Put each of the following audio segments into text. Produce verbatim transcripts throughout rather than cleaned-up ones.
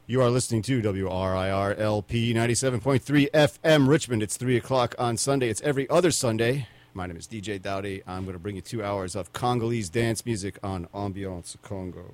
You are listening to W R I R L P ninety-seven point three F M Richmond. It's three o'clock on Sunday. It's every other Sunday. My name is D J Dowdy. I'm going to bring you two hours of Congolese dance music on Ambiance Congo.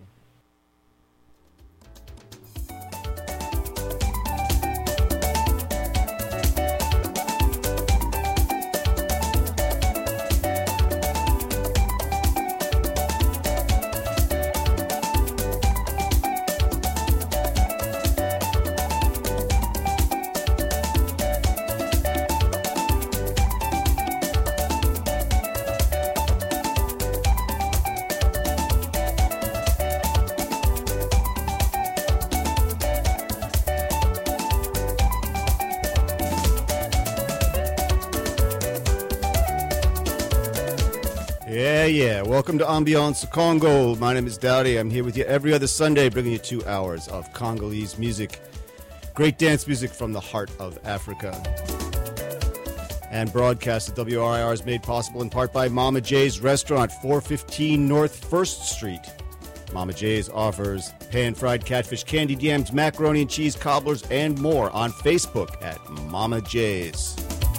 Yeah, yeah. Welcome to Ambiance Congo. My name is Dowdy. I'm here with you every other Sunday, bringing you two hours of Congolese music. Great dance music from the heart of Africa. And broadcast at W R I R is made possible in part by Mama J's Restaurant, four fifteen North first Street. Mama J's offers pan-fried catfish, candied yams, macaroni and cheese, cobblers, and more on Facebook at Mama J's.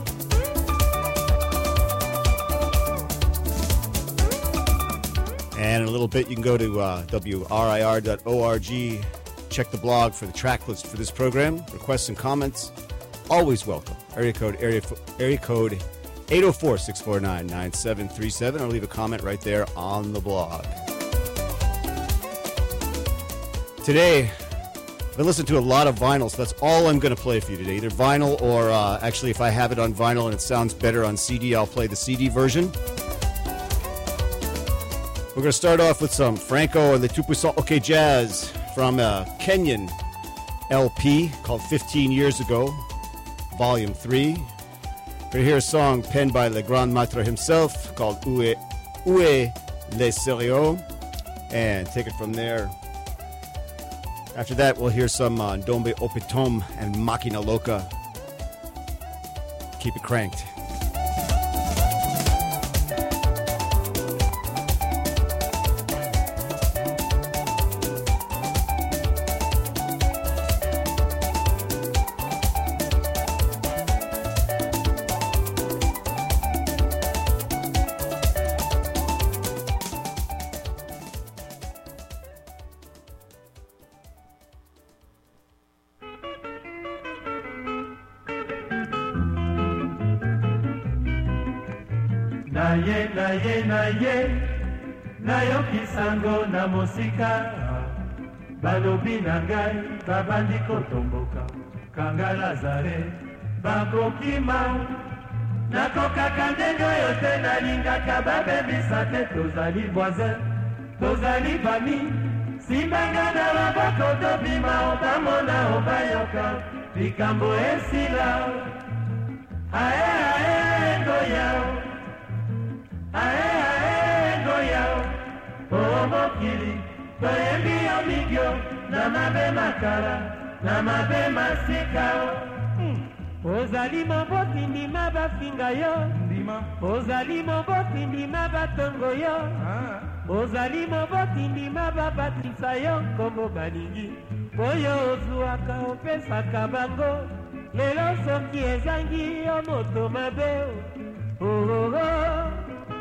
And in a little bit, you can go to uh, W R I R dot org, check the blog for the track list for this program. Requests and comments, always welcome. Area code area, area code eight oh four, six four nine, nine seven three seven, or leave a comment right there on the blog. Today, I've been listening to a lot of vinyl, so that's all I'm going to play for you today. Either vinyl or, uh, actually, if I have it on vinyl and it sounds better on C D, I'll play the C D version. We're going to start off with some Franco and the Tout Puissant OK Jazz from a Kenyan L P called fifteen years ago, Volume three. We're going to hear a song penned by Le Grand Maître himself called Où est, Où est le Sérieux, and take it from there. After that, we'll hear some uh, Ndombe Opitom and Makina Loka. Keep it cranked. Naye, naye, naye, nayoki sango na mosika, balobi na ngai, babandi kotomboka, kanga Lazare, bakokima, nakokaka ndenge oyo te nalingaka babebisa te, tozali voisin, tozali bami, simbanga na loboko tobima, obamona obayoka, likambo esila, ae ae ngoya. Ae ae goya, o mokili, toyembi yo migyo, na mabe makara, na mabe masika. Ozali moboti ndima bafinga yo, ozali moboti ndima batongo yo, ozali moboti ndima babatisa yo, nkombo balingi, oyo ozuaka opesaka bango, lelo soki ezangi yo moto mabe, oh oh oh.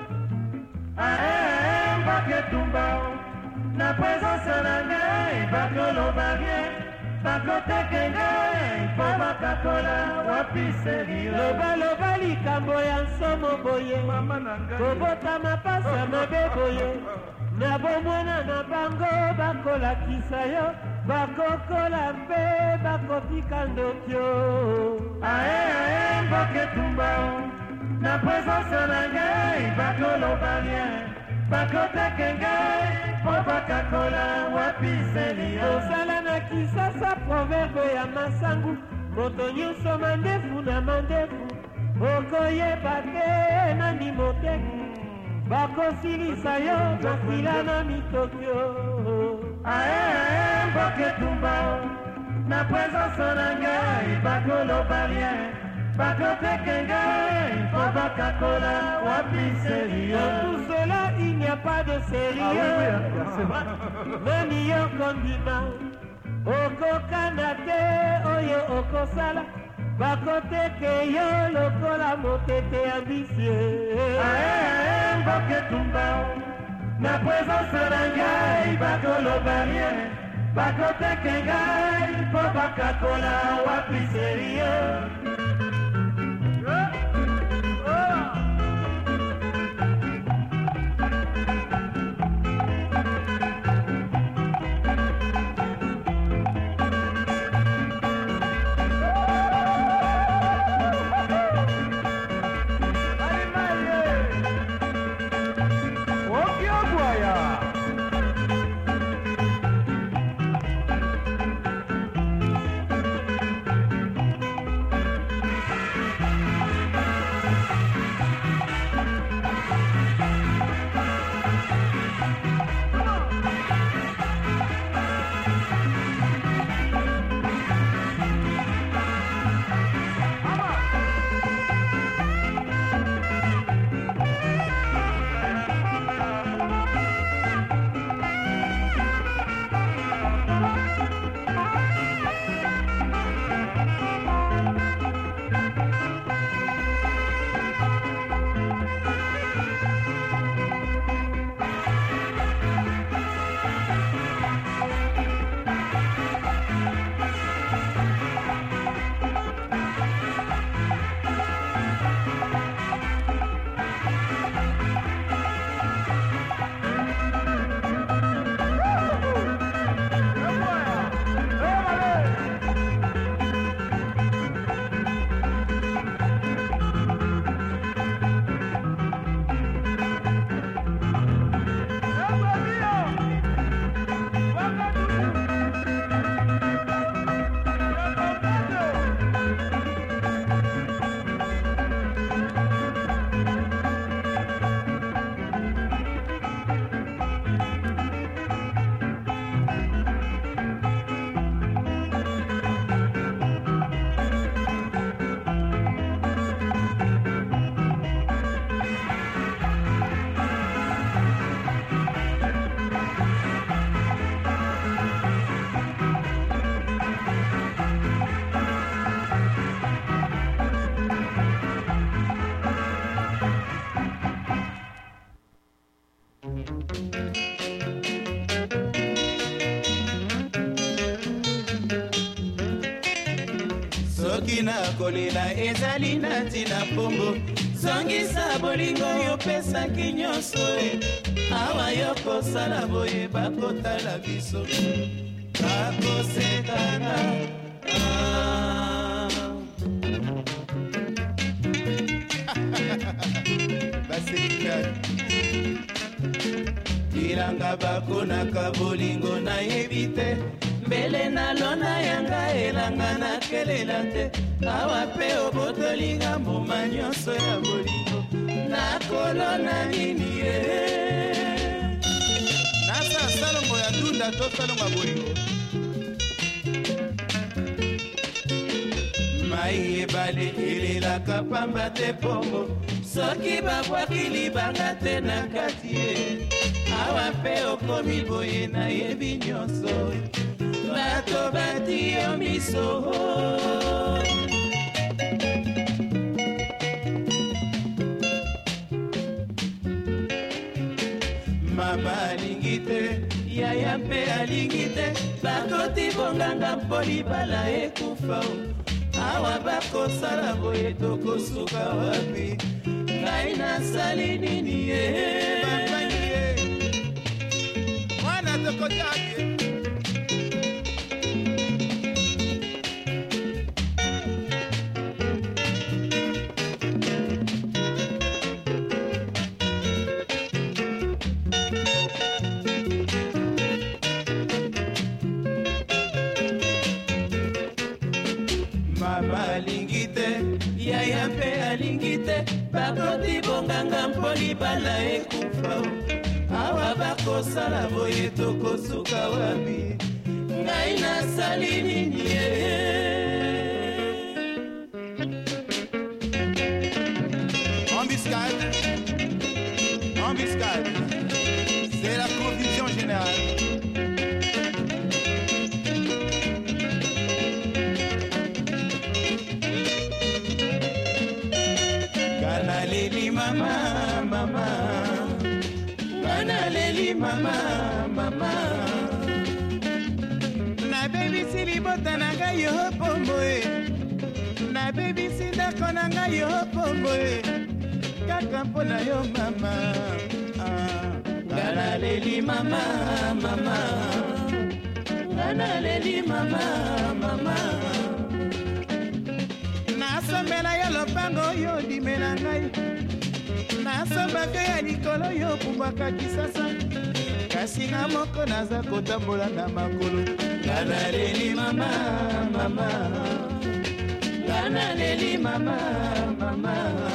Ae, mbake tumbao, na présence na ngai, bakolo barien, bakoteke ngai, po bakakola, wapi serio. Loba loba likambo ya nsomo boye, kobota mapasa mabe boye, na bomwana na bango, bakola kisa yo, bakokola mpe, bakopika ndokyo. Ae, ae, mbake tumbao, na présence na ngai, bakolo barien, bakoteke ngai, po bakakola, wapi serio. Osala na kisasa proverbe ya masangu, moto nyonso mandefu na mandefu, okoyeba te nani moteki, bakosilisa yo, bakila na mitokyo. Ae, ae, mboke tumbao, na présence na ngai, bakolo barien, bakoteke ngai, po bakakola, wapi serio. Dans tout cela, il n'y a pas de sérieux. Mani yo kondima, okokana te oyo okosala bakoteke yo lokola motete ya bisie mboketumba na présence na ngai bakoloba rien bakoteke ngai mpo bakakola wapi serio Kina kolela ezali nati na pombo Zongisa bolingo yopesa kinyoso Awa yoko sala boye bakotala biso Bakosekana Basekana Ilanga bakonaka bolingo na yebite Mbele na lona yanga elanga na kelela te Awa pe obotolinga mbuma nyonso ya bolingo Na kolona nini ye Nasa salongo ya ndunda to salongo ya bolingo Mai ebale elelaka pamba te pombo Soki babwaki libanga te na kati ye Awa pe okomi boye na yebi nyonso Bato bati yo miso Mama alingi te, yaya mpe alingi te Bakoti bonganga mpo libala ekufa Awa bakosala boye tokosuka wapi Ngai nasali nini ye Bakwangi ye Mwana tokotaki Yaya mpe alingi te Bakoti bonganga mpo libala ekufa Awa bakosala boye tokosuka wapi Ngai nasali nini ye Embuscade Embuscade C'est la confusion générale mama mama ngana leli mama mama na baby silibota na ngai yo pombo e na baby sindako na ngai yo pombo e kaka mpona yo mama ngana leli mama mama ngana leli mama mama nasombela yo lopango yo dimela ngai nasombaka ya likolo yo pumbwaka kisasa kasi nga moko naza kotambola na makolo ngana leli mama mama ngana leli mama mama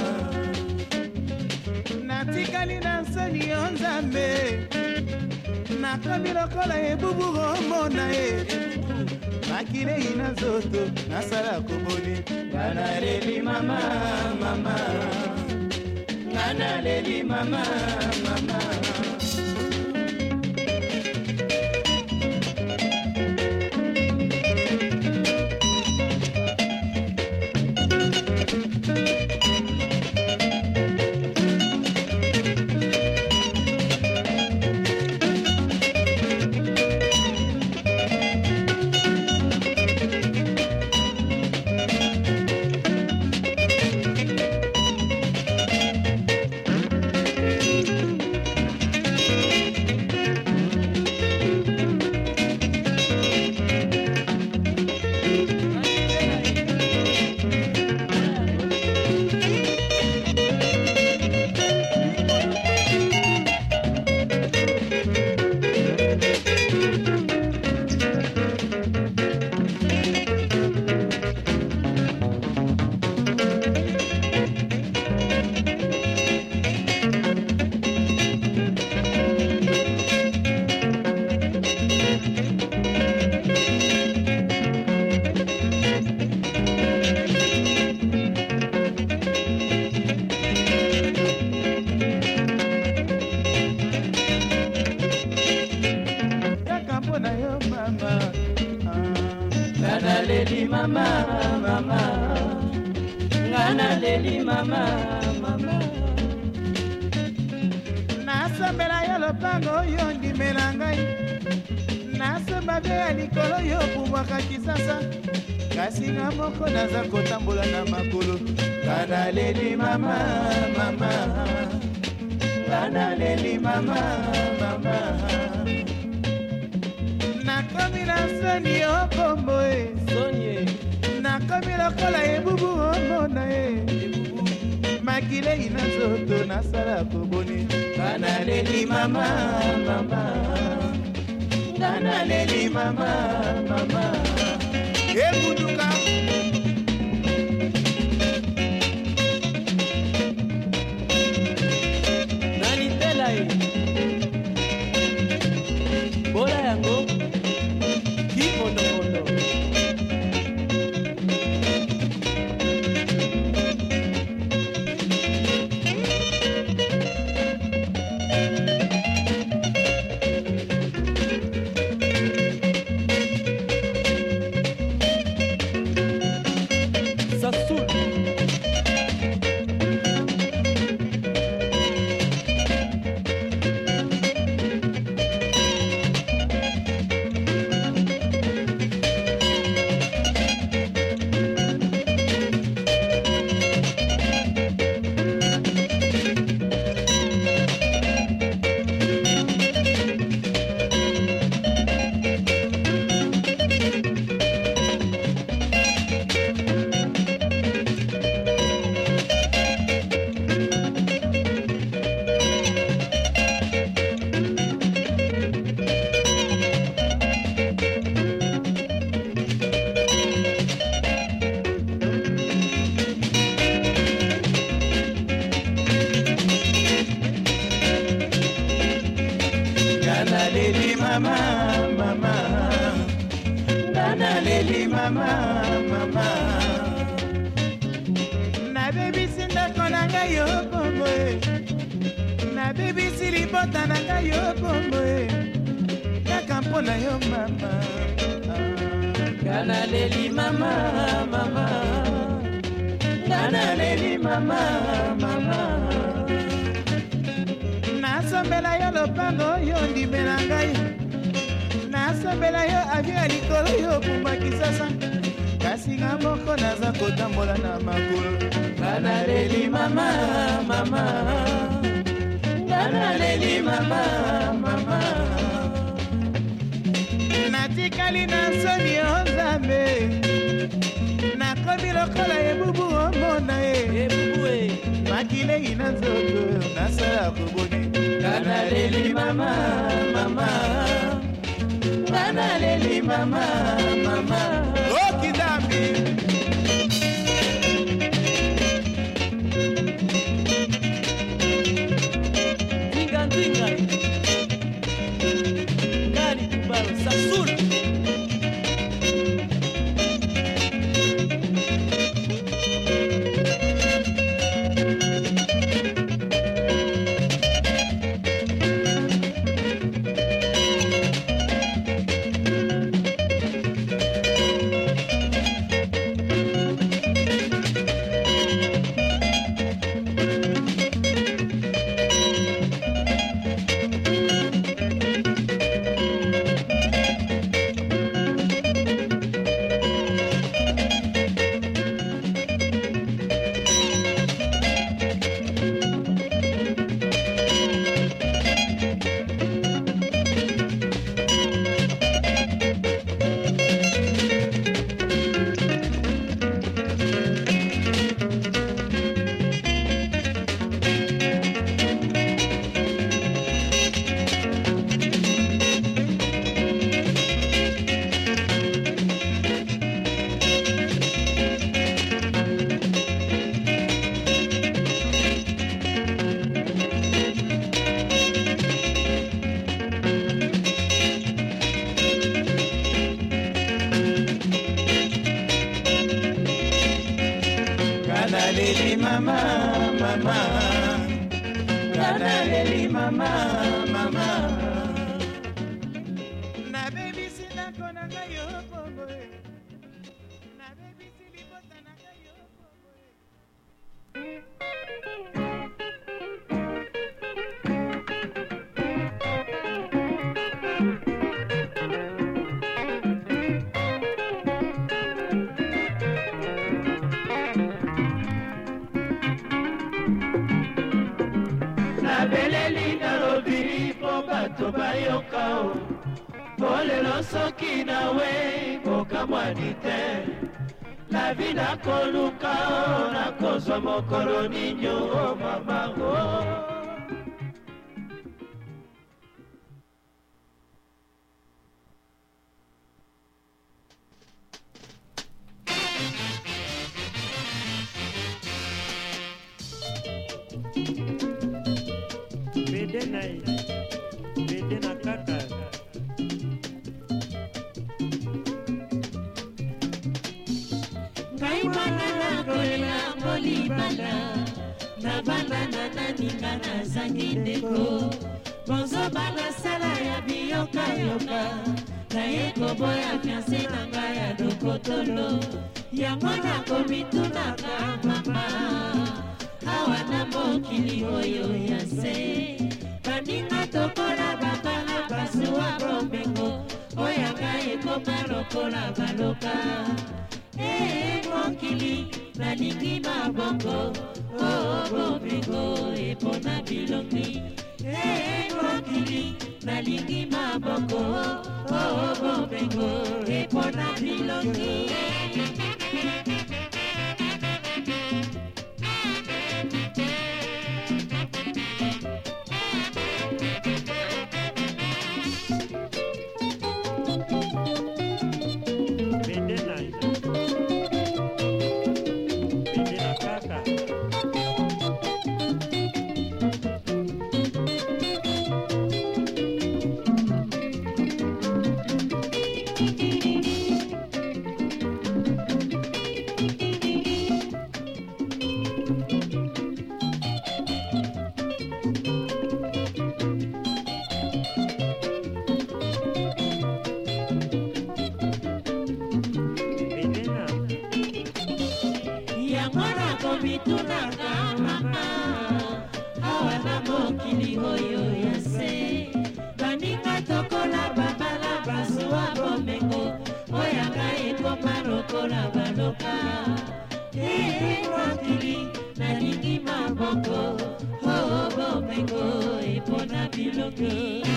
natikali na nsoni yo nzambe nakomi lokola ebubu omona ye makilei na nzoto nasala koboni ngana leli mama mama ngana leli mama mama nasombela yo lopango yo ndimela ngai nasomba mpe ya likolo yo pumbwaka kisasa kasi nga moko naza kotambola na makolo ngana leli mama mama ngana leli mama mama nakomi na soni yo pombo e nakomi lokola ebubu omona e makilei na nzoto nasala koboni ngana leli mama mama ngana leli mama mama ebuduka nalitela e bola yango kipondopondo mama mama ngana leli mama mama na baby sindako na ngai yo pombo e na baby silibota na ngai yo pombo e kaka mpona yo mama ngana leli mama mama ngana leli mama mama Nasombela yo lopango yo ndimela ngai Nasombela yo avion ya likolo yo kumba kisasa Kasi nga moko naza kotambola na makolo Banaleli mama mama Banaleli mama mama Natikali na soni yo Nzambe Nakomi lokola ebubu omona e Makilegi na nzoto nasala kuboni Banaleli mama mama Banaleli mama mama Oh Kidambi Tinga tinga Gari kubaro Sasul Leli mama mama Gana leli mama mama Na baby sina kona kayo pongo Na baby sili bota na kayo Beleli na lobiri po bato bayokao Bolelo soki na we boka mwanite La vie na kolukao na kozwa mokolo ninyo mamango Bedenai, bedena kaka Ngai mwana na kolela ngoli banda Na banda na naninga na zangi ndeko Bonzo bana sala ya biyoka yoka Na yeko boya fianse na nga ya dokotolo Yango na komitunaka mama Awa na mokili oyo ya se Baninga tokola bakala basuwa bomengo Oyanga ekoma lokola baloka Eh mokili nalingi mabongo Oh bomengo epona bilongi Eh mokili nalingi mabongo Oh bomengo epona bilongi Bitunaka mama, awana mokili hoyo ya lokola baloka ekokili nalingi maboko oo bomengo epona biloko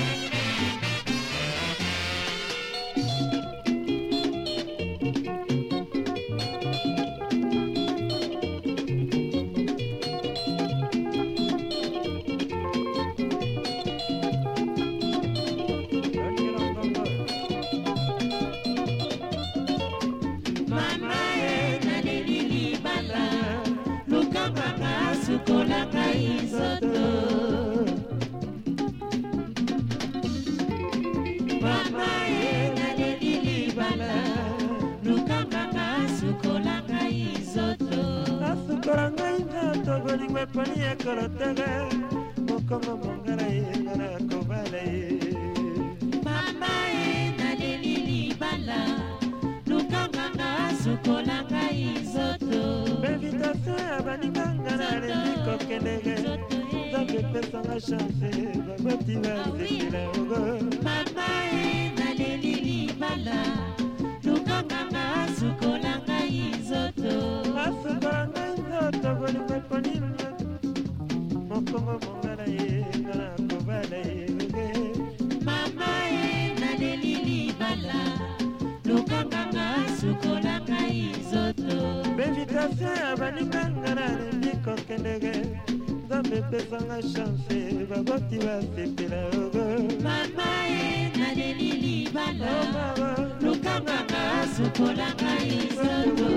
sukolanga izoto mama enaleli libala lukanganga sukolanga izoto asukolanga izoto bolingo eponi ekolotele mokongo mongala engala kobala mama enaleli libala lukanganga sukolanga izoto invitation ya baninganga nalembi kokendege nzambe pesanga chance baboti bazekela ogo mama enaleli libala lukanganga sukolanga izoto asukolanga izoto bolingo eponi mokongo mongala engala kobala mama enaleli libala lukanganga sukolanga izoto invitation ya baninganga nalembi kokendege nzambe pesanga chance baboti basepela ogo mama enaleli libala lukanganga sukolanga izoto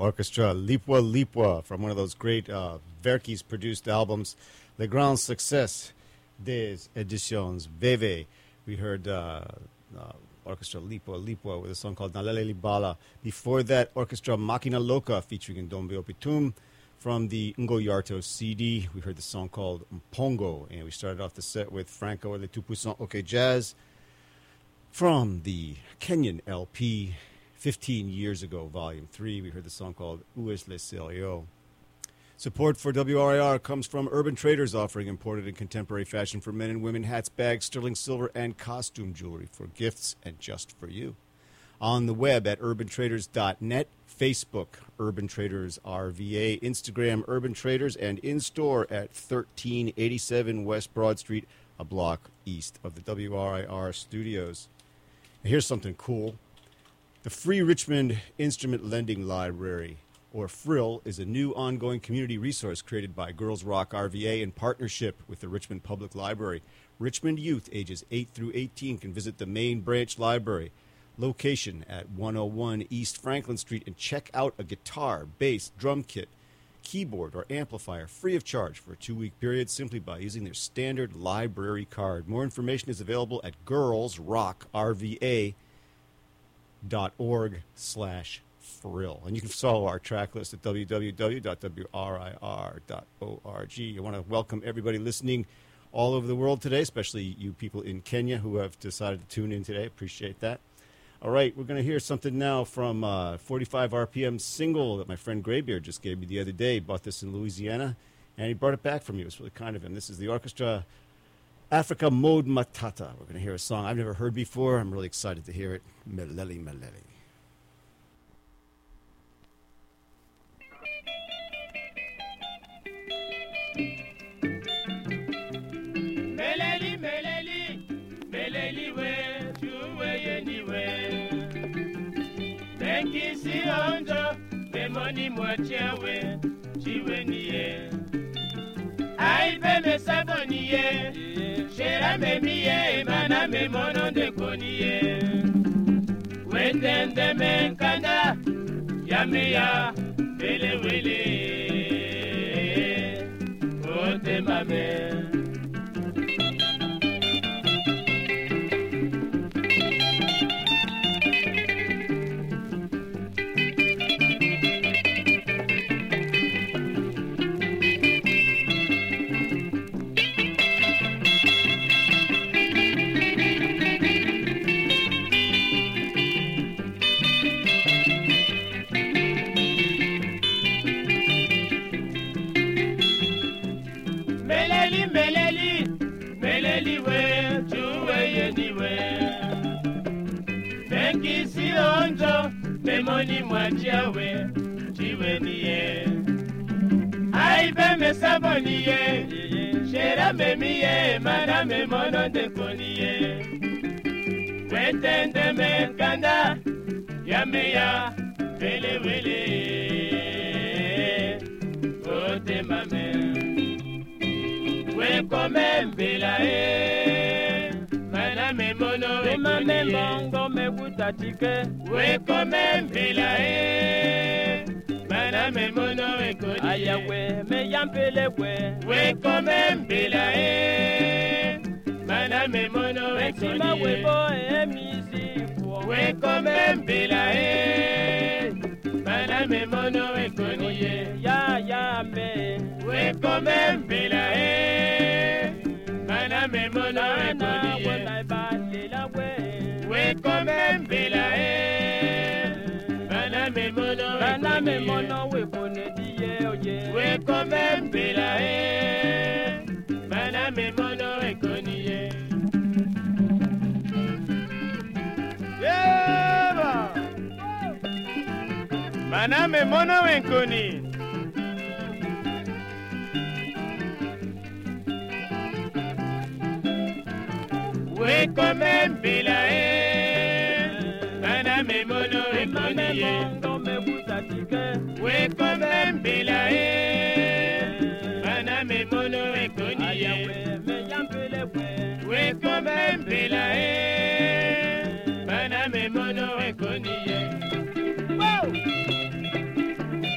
Orchestra Lipwa Lipwa from one of those great uh, Verkis produced albums, Le Grand Succès des Editions Veve. We heard uh, uh, Orchestra Lipwa Lipwa with a song called Nalele Libala. Before that, Orchestra Makina Loka featuring Ndombe Opitum from the Ngo Yarto C D. We heard the song called Mpongo, and we started off the set with Franco et le Tout Puissant OK Jazz from the Kenyan L P fifteen years ago, Volume three. We heard the song called Où est le sérieux? Support for W R I R comes from Urban Traders, offering imported and contemporary fashion for men and women, hats, bags, sterling silver, and costume jewelry for gifts and just for you. On the web at urban traders dot net, Facebook, Urban Traders R V A, Instagram, Urban Traders, and in-store at thirteen eighty-seven West Broad Street, a block east of the W R I R studios. And here's something cool. The Free Richmond Instrument Lending Library, or FRIL, is a new ongoing community resource created by Girls Rock R V A in partnership with the Richmond Public Library. Richmond youth ages eight through eighteen can visit the main branch library, location at one oh one East Franklin Street, and check out a guitar, bass, drum kit, keyboard, or amplifier free of charge for a two-week period simply by using their standard library card. More information is available at girls rock R V A dot org slash frill. And you can follow our track list at w w w dot w r i r dot org. I want to welcome everybody listening all over the world today, especially you people in Kenya who have decided to tune in today. Appreciate that. All right, we're going to hear something now from uh, forty-five R P M single that my friend Graybeard just gave me the other day. He bought this in Louisiana, and he brought it back from me. It was really kind of him. This is the Orchestra Africa Mode Matata. We're going to hear a song I've never heard before. I'm really excited to hear it. Meleli Meleli. Meleli, meleli, meleli we, chuwe yeni we. Benki si onjo, demoni mwachia we, chiwe niye. Aipe me saboniye, shera me miye, mana me mono de koniye. Wendende me nkanda, yame ya, bele wele. Ote mame. Memoni mwachiawe, chiwe niye. Aibe me saboniye, shera me miye, mana me mono de koniye. Wetende me nkanda, yame ya, vele wele. Ote mame, we kome mbela e. Mana me mono e koniye. Mongo me wutatike. We kome mbela e. Mana me mono e koniye. Ayawe me yampele we. We kome mbela e. Mana me mono e koniye. Sima we bo e misi fo. We kome mbela e. Mana me mono e koniye. Ya ya me. We kome mbela e. Mana me mono e koniye. We kome mbela e. Mana me mono e koniye. Mana me mono we kone diye oye. We kome mbela e. Mana me mono e koniye. Yeba. Mana me mono e koniye. We kome mbela e. Mana me mono e koniye. We kome mbela e. Mana me mono e koniye. We kome mbela e. Mana me mono e koniye.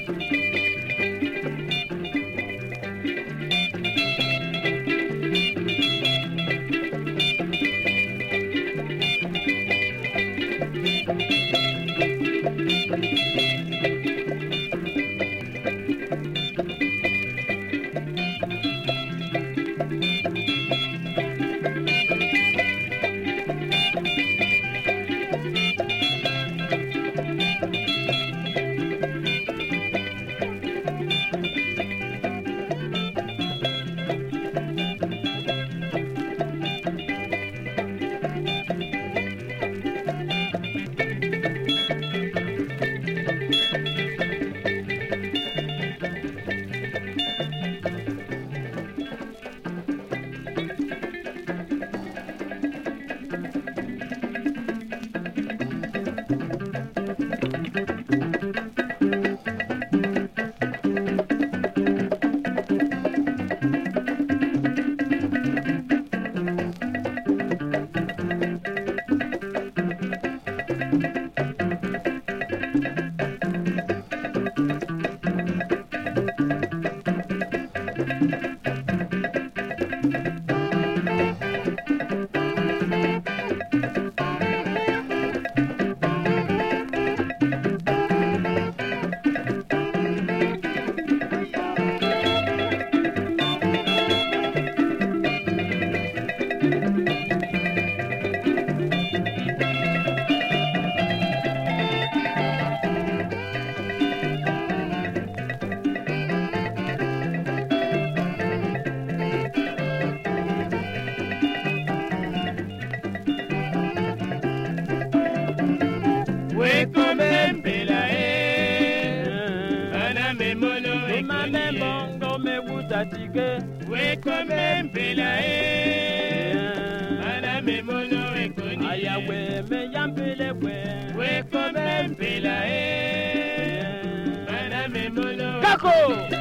me mono e Mame bongo me gusta tige. We come mpela e Mana me mono e koni Aya we me yampele we. We come mpela e Mana me mono Kako!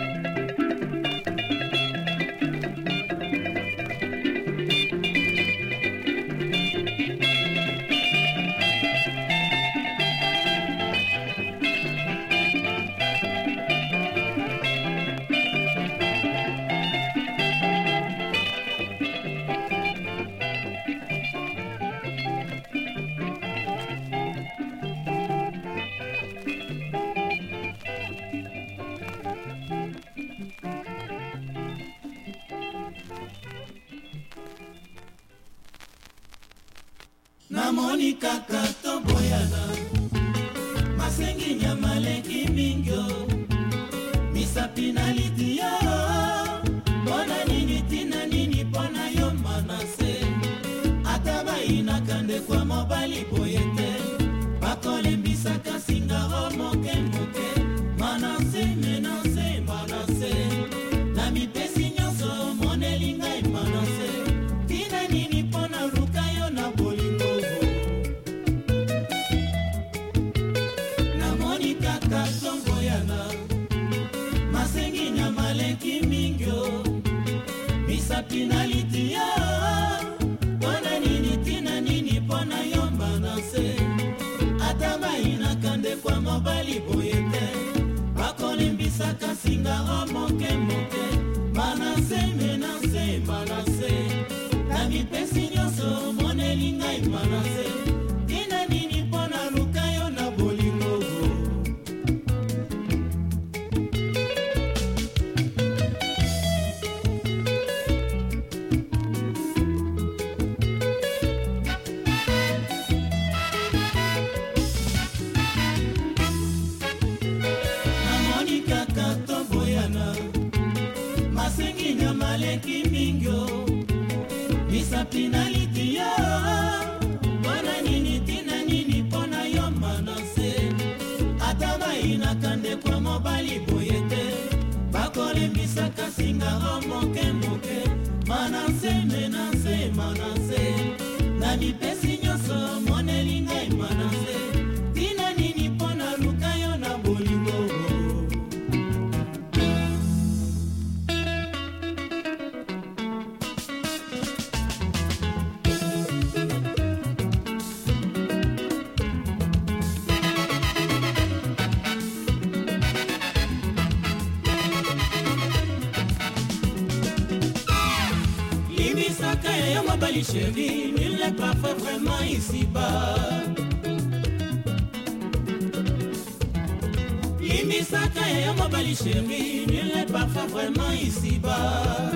Namoni kaka toboyana Masengi nyamaleki mingyo Misapi na lidia Bona nini tina nini pona yo manase Ataba inakande kwa mobali boyete Bakole mbisaka singa ho moke moke Manase menase manase Na mipesi nyoso monelinga imanase Tina nini pona ruka yo na bolingo Masengi nyamaleki mingyo Misapinaliti ya Pona nini tina nini pona yomba nase Atama inakande kwa mobali boyete Bakole mbisaka singa ho moke moke Manase menase manase Na mipesi nyoso monelinga imanase Tina nini pona lukayo na bolingo Masengi nyamaleki mingyo Misapinaliti ya Pona nini tina nini pona yo manase Atama inakande kwa mobali boyete Bakole mbisaka singa ho moke moke Manase menase manase Na mipesi nyoso monelinga imanase Tina nini pona lukayo na bolingo Mobali chérie, il n'est pas fait vraiment ici-bas. Limisaka et mobali chérie, il n'est pas fait vraiment ici-bas.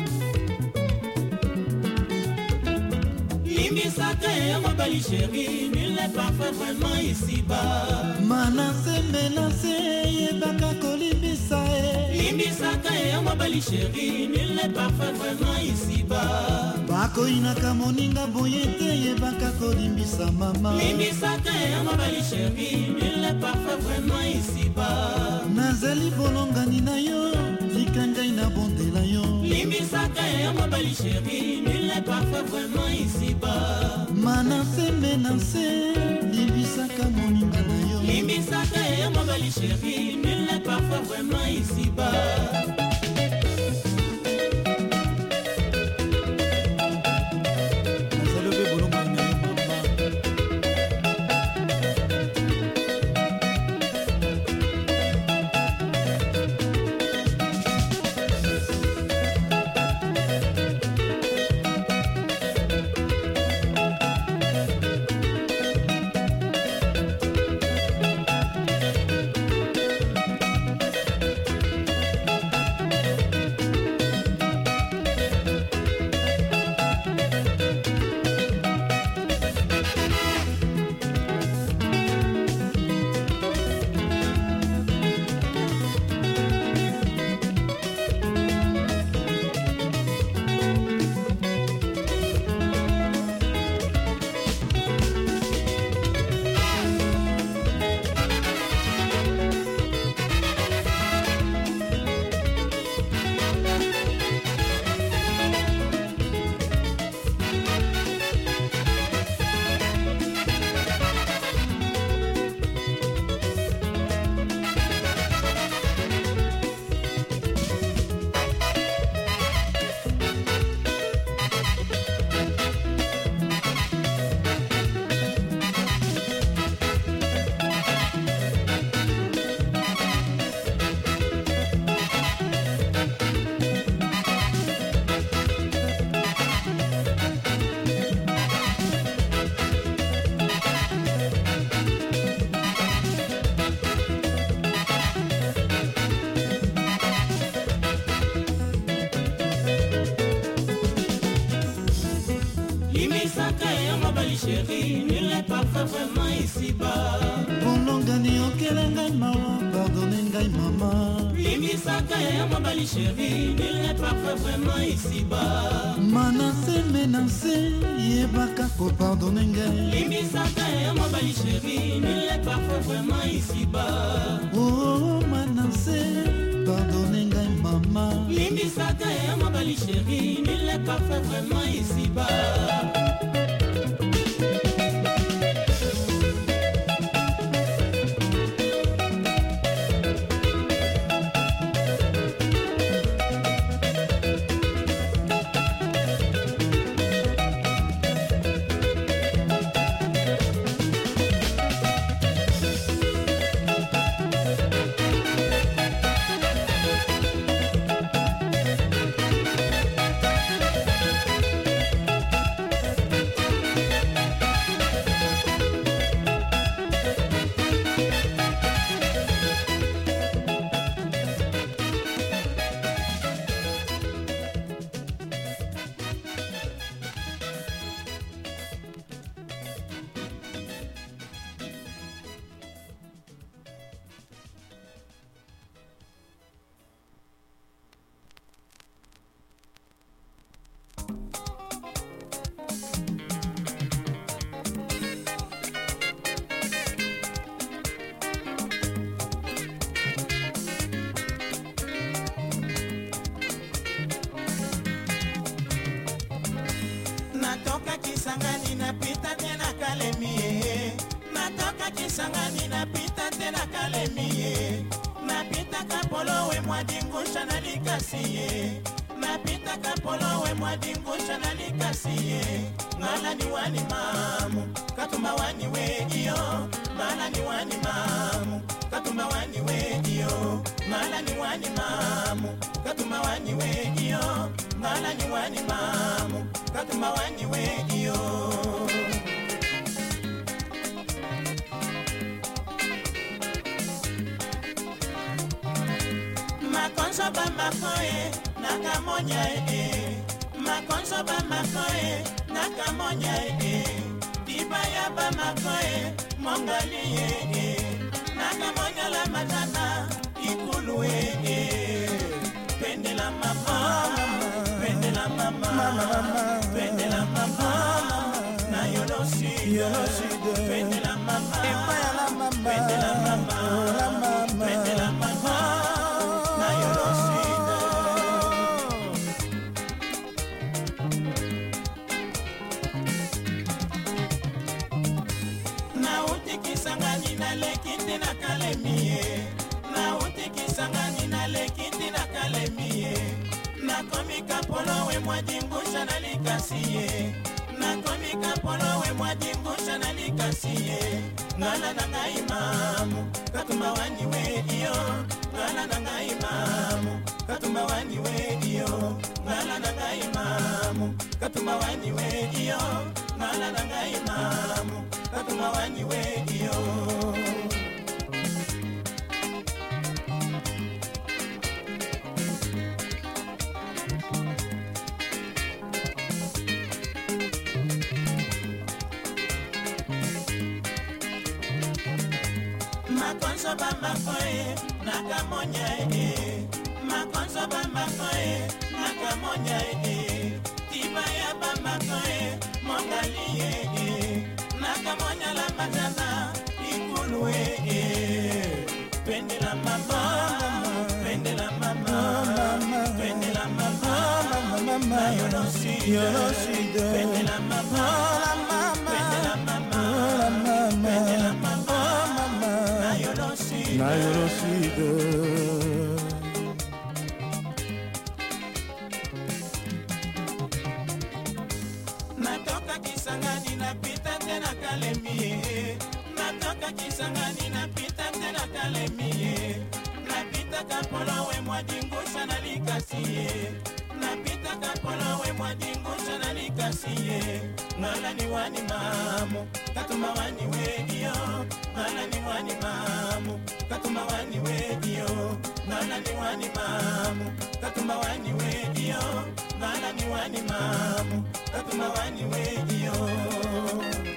Limisaka et mobali chérie, il n'est pas fait vraiment ici-bas. Manase menase yebaka kolibisa e. Limisaka et mobali chérie, il n'est pas fait vraiment ici-bas. Bako inaka moninga boyete yebaka kolimbisa mama. Limisaka et mobali chérie, il n'est pas fait vraiment ici-bas. Nazali bolongani na yo, tikangai na bondela yo. Limisaka et mobali chérie, il n'est pas fait vraiment ici-bas. Manase menase libisaka moninga na yo. Limisaka et mobali chérie, il n'est pas fait vraiment ici-bas. mobali chéri, nul n'est parfait vraiment ici-bas. Bolongani okela ngai mawa, pardonne ngai mama. Limbisaka ya mobali chéri, nul n'est parfait vraiment ici-bas. Manase menase, yebaka ko pardonne ngai. Limbisaka ya mobali chéri, nul n'est parfait vraiment ici-bas. Oh manase, pardonne ngai mama. Limbisaka ya mobali chéri, nul n'est parfait vraiment ici-bas. Natoka Kisangani napita tena Kalemie. Natoka Kisangani napita tena Kalemie. Napita Kapolo we mwadingusha na likasie. Napita Kapolo we mwadingusha na likasie. Ngala ni wani mamu, katuma wani we iyo. Ngala ni wani mamu, katuma wani we iyo. Ngala ni wani mamu, katuma wani we iyo. Ngala ni wani mamu, katuma wani we iyo. Makonso ba makoe, nakamonya e. Makonso ba makoe, nakamonya e. Dibaya ba makoe, mongali e. Nakamonya la matana, ikulu e. Pende la mama, pende la mama, pende la mama. Na yolosi, yolosi de. Pende la mama, pende la mama, pende la mama. Na yolosi de. Na uti Kisangani na lekiti na Kalemie. Na uti Kisangani na lekiti na Kalemie. Na komi Kapolo we mwadingusha na likasie. Na komi Kapolo we mwadingusha na likasie. Ngala na ngai mamu, katuma wani we iyo. Ngala na ngai mamu, katuma wani we iyo. Ngala na ngai mamu, katuma wani we iyo. Ngala na ngai mamu, katuma wani we iyo. Makonso ba makoe, nakamonya e. Makonso ba makoe, nakamonya e. Tibaya ba makoe, mongali e. Nakamonya la matana, ikulu e. Pende la mama, pende la mama, pende la mama. Na yolosi, yolosi de. Pende la mama, pende la mama, pende la mama. Na yolosi de. Natoka Kisangani napita tena Kalemie. Natoka Kisangani napita tena Kalemie. Napita Kapolo we mwadingusha na likasie. Napita Kapolo we mwadingusha na likasie. Ngala ni wani mamu, katuma wani we iyo. Ngala ni wani mamu, katuma wani we iyo. Ngala ni wani mamu, katuma wani we iyo. Ngala ni wani mamu, katuma wani we iyo.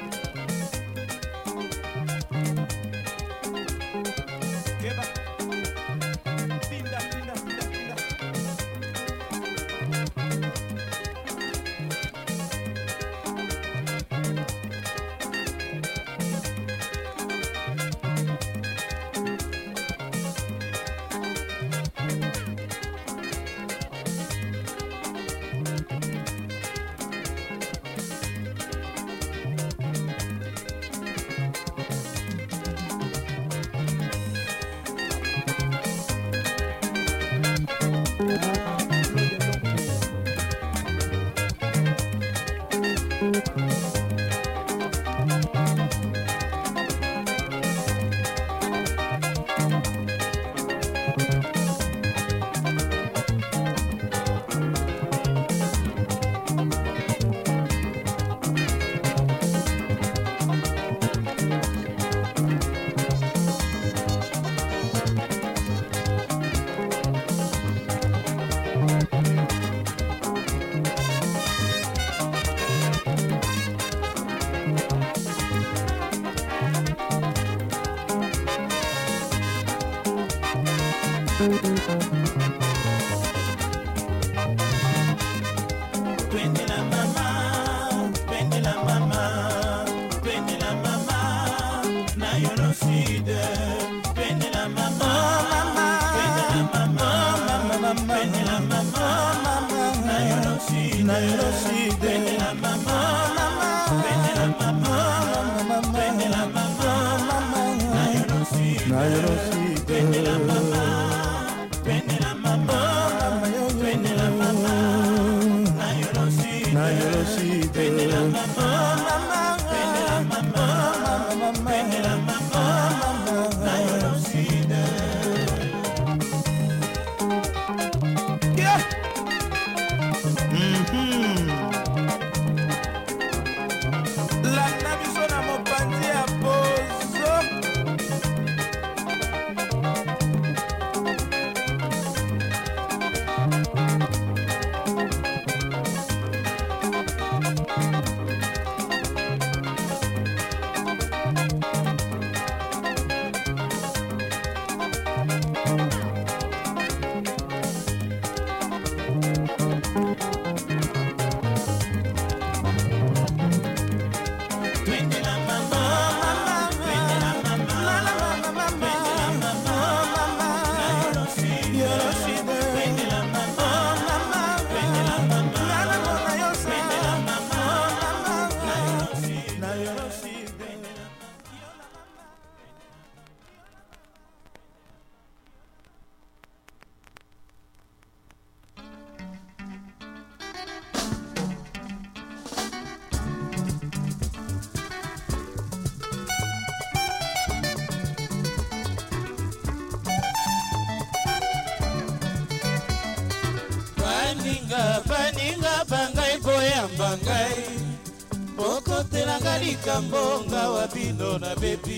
Kambonga wabino na bebi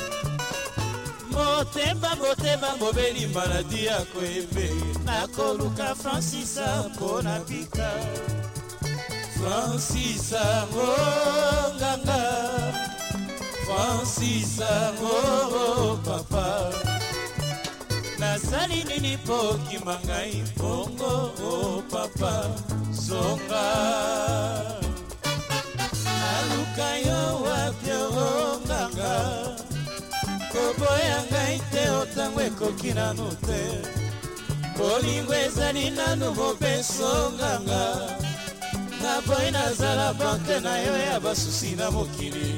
Motemba motemba mobeli maladi ya kwebe Nakoluka Francisa pona pika Francisa nganga Francisa ngo papa Nasali nini poki mangai pongo oh papa zonga Alukayo wapyo nganga Koboya ngai te otangwe kokina nute Kolingwe zali nanu mopeso nganga Naboy nazala banke na yo ya basusi na mokili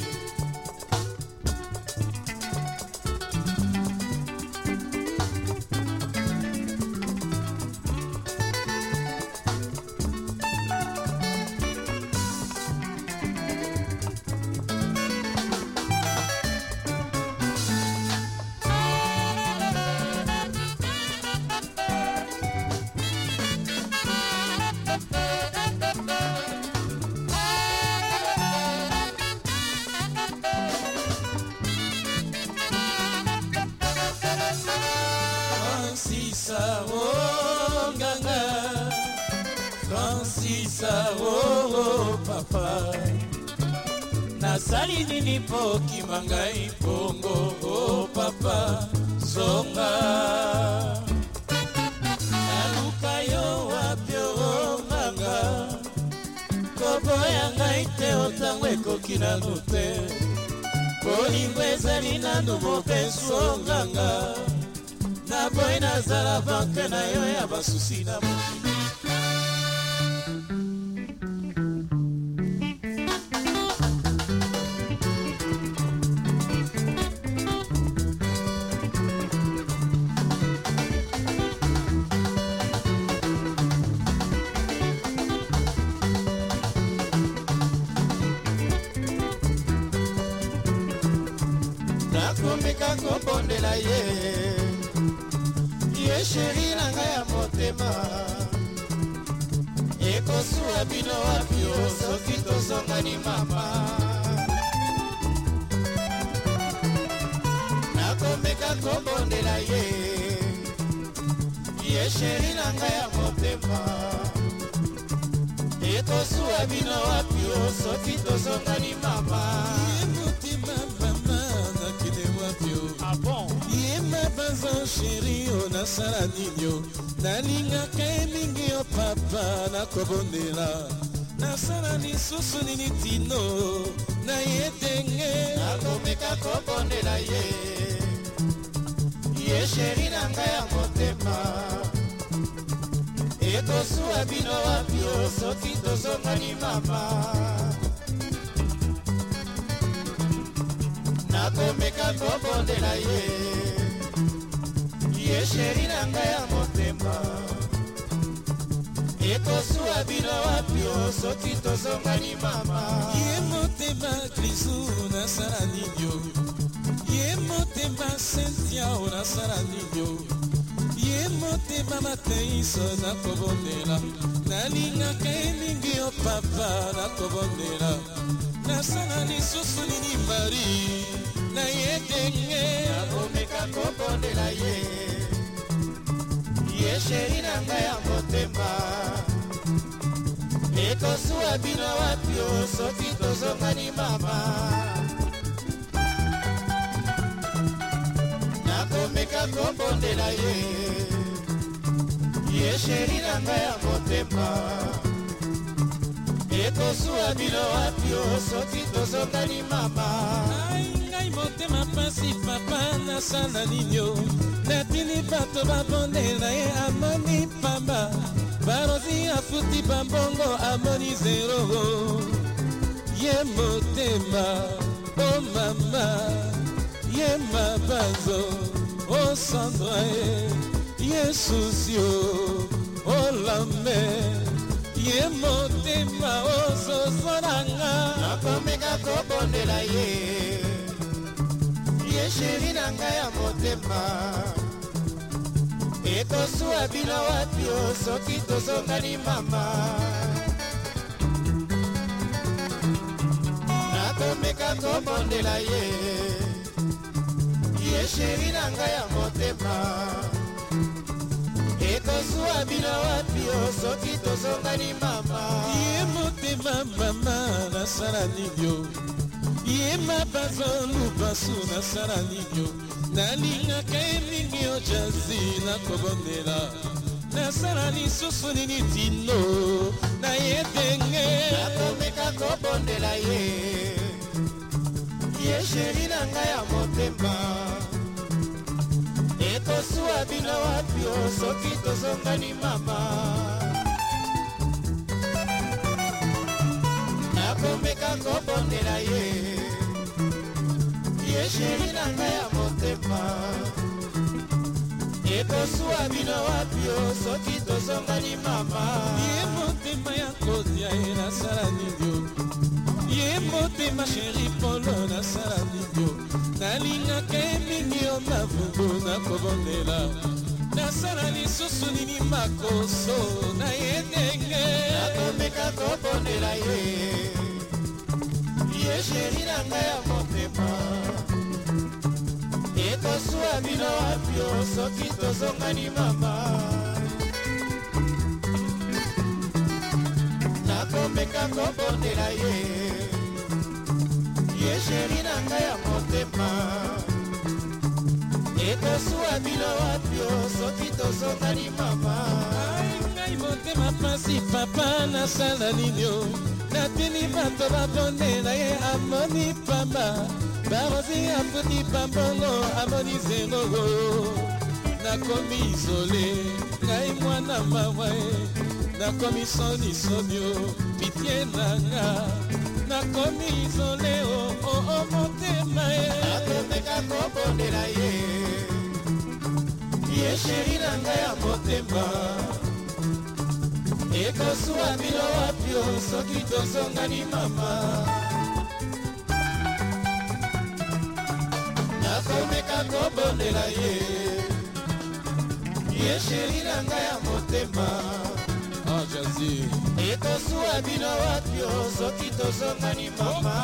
Nasali nini poki mangai pongo oh papa zonga Nalukayo wapyo nganga Koboya ngai te otangwe kokina nute Kolingwe zali nanu mopeso nganga Naboy nazala banke na yo ya basusi na mokili nakomeka kobondela ye ye sheri na ngai ya motema ekosuwa bino wapi o soki tozongani mama nakomeka kobondela ye ye sheri na ngai ya motema ekosuwa bino wapi o soki tozongani mama Bazo sheri o nasala ninyo nalingaka emingi o papa nakobondela nasala lisusu nini tino na ye ndenge nakomeka kobondela ye ye sheri na ngai ya motema ekosuwa bino wapi o soki tozongani mama nakomeka kobondela ye ye sheri na ngai ya motema ekosuwa bino wapi o soki tozongani mama ye motema kristu nasala ninyo ye motema sentia o nasala ninyo ye motema mateiso nakobondela nalingaka emingi o papa nakobondela nasala lisusu nini mari na ye ndenge nakomeka kobondela ye ye sheri na ngai ya motema ekosuwa bino wapi o soki tozongani mama nakomeka kobondela ye ye sheri na ngai ya motema ekosuwa bino wapi o soki tozongani mama ngai motema pasi papa nasala ninyo natini bato babondela ye amoni pamba barozi afuti bambongo amoni zero ye motema o mama ye mabanzo o sandra ye susio o lambe ye motema o zozoranga nakomeka kobondela ye ye sheri na ngai ya motema ekosuwa bino wapi o soki tozongani mama nakomeka kobondela ye ye sheri na ngai ya motema ekosuwa bino wapi o soki tozongani mama ye motema mama nasala ninyo ye mabazo lubasu nasala ninyo nalingaka emingi o jazi nakobondela nasala lisusu nini tino na ye ndenge nakomeka kobondela ye ye sheri na ngai ya motema ekosuwa bino wapi o soki tozongani mama nakomeka kobondela ye ye sheri na ngai ya motema ekosuwa bino wapi o soki tozongani mama ye motema ya kotia ye nasala ninyo ye motema sheri polo nasala ninyo nalingaka emingi o mavungu nakobondela nasala lisusu nini makoso na ye ndenge nakomeka kobondela ye ye sheri na ngai ya motema ekosuwa bino wapi o soki tozongani mama nakomeka kobondela ye ye sheri na ngai ya motema ekosuwa bino wapi o soki tozongani mama ngai motema pasi papa nasala ninyo natini bato babondela ye amoni pamba barozi afuti pambongo amoni zengogo nakomi izole ngai mwana mawa nakomi soni sonio pitie nanga nakomi izole o o o motema ye nakomeka kobondela ye ye sheri na ngai ya motema ekosuwa bino wapi o soki tozongani mama nakomeka kobondela ye ye sheri na ngai ya motema ajazi ekosuwa bino wapi o soki tozongani mama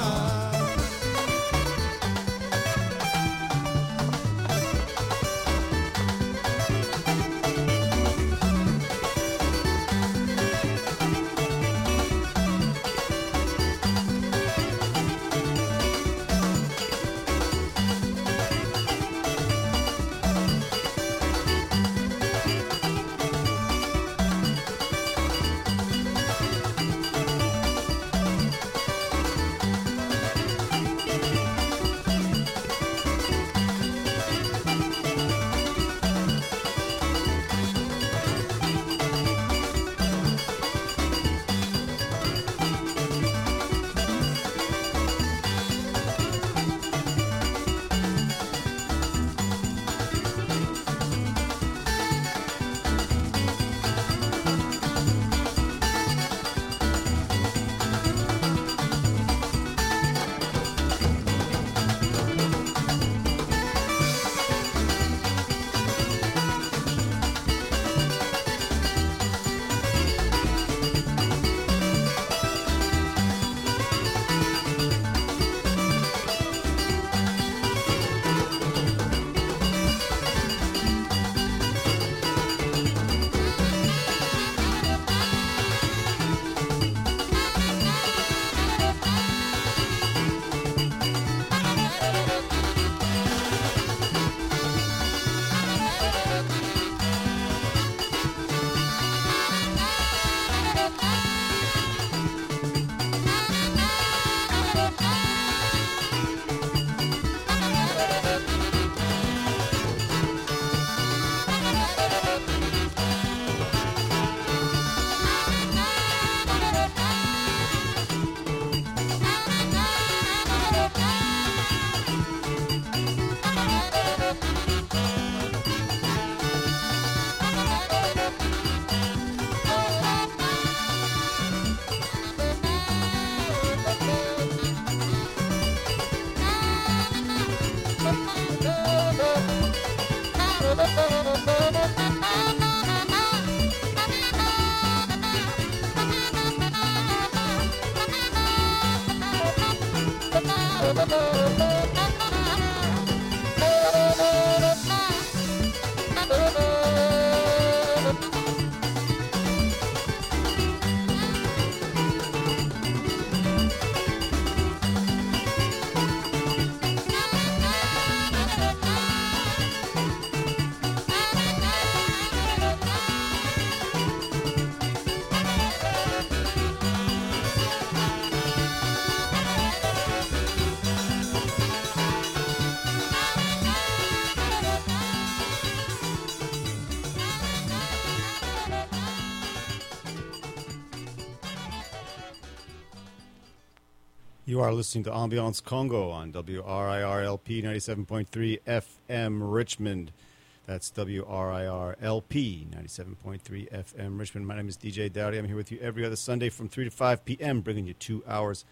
You are listening to Ambiance Congo on W R I R L P ninety-seven point three F M Richmond. That's W R I R L P ninety-seven point three F M Richmond. My name is D J Dowdy. I'm here with you every other Sunday from three to five p.m., bringing you two hours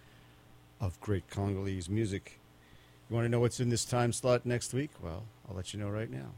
of great Congolese music. You want to know what's in this time slot next week? Well, I'll let you know right now.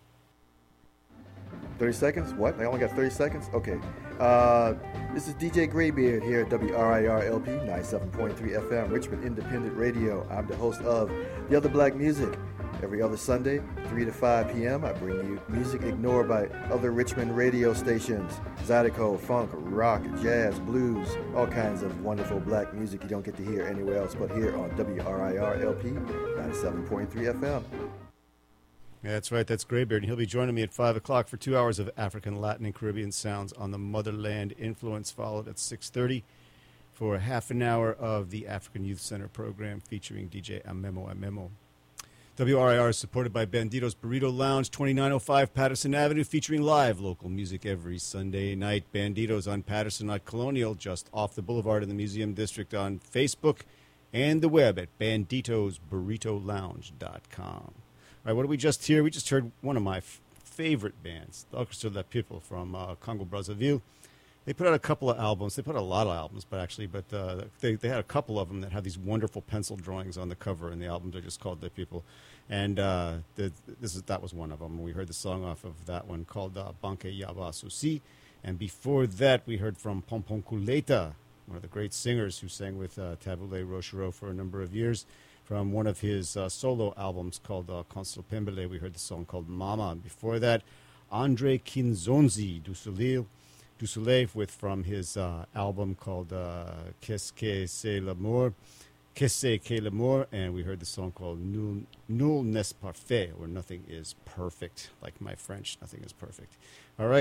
thirty seconds? What? I only got thirty seconds? Okay. Uh, this is D J Graybeard here at W R I R L P ninety-seven point three F M, Richmond Independent Radio. I'm the host of The Other Black Music. Every other Sunday, three to five p.m., I bring you music ignored by other Richmond radio stations. Zydeco, funk, rock, jazz, blues, all kinds of wonderful black music you don't get to hear anywhere else but here on W R I R L P ninety-seven point three F M. Yeah, that's right. That's Graybeard, and he'll be joining me at five o'clock for two hours of African, Latin, and Caribbean sounds on the Motherland Influence, followed at six thirty for a half an hour of the African Youth Center program featuring D J Amemo Amemo. W R I R is supported by Bandito's Burrito Lounge, twenty-nine oh five Patterson Avenue, featuring live local music every Sunday night. Bandito's on Patterson at Colonial, just off the boulevard in the Museum District, on Facebook and the web at banditos burrito lounge dot com. All right, what did we just hear? We just heard one of my f- favorite bands, the Orchestre de la People from uh, Congo Brazzaville, They put out a couple of albums. They put out a lot of albums, but actually, but uh, they they had a couple of them that have these wonderful pencil drawings on the cover, and the albums are just called The People. And uh, the, this is that was one of them. We heard the song off of that one called uh, Banque Yaba Susi. And before that, we heard from Pompon Kuleta, one of the great singers who sang with uh, Tabule Rochereau for a number of years. From one of his uh, solo albums called uh, Constel Pembele, we heard the song called Mama. And before that, Andre Kinzonzi du Soleil, du Soleil with from his uh, album called uh, Qu'est-ce que c'est l'amour, Qu'est-ce que l'amour, and we heard the song called Nul, Nul n'est parfait, or Nothing is Perfect, like my French, nothing is perfect. All right.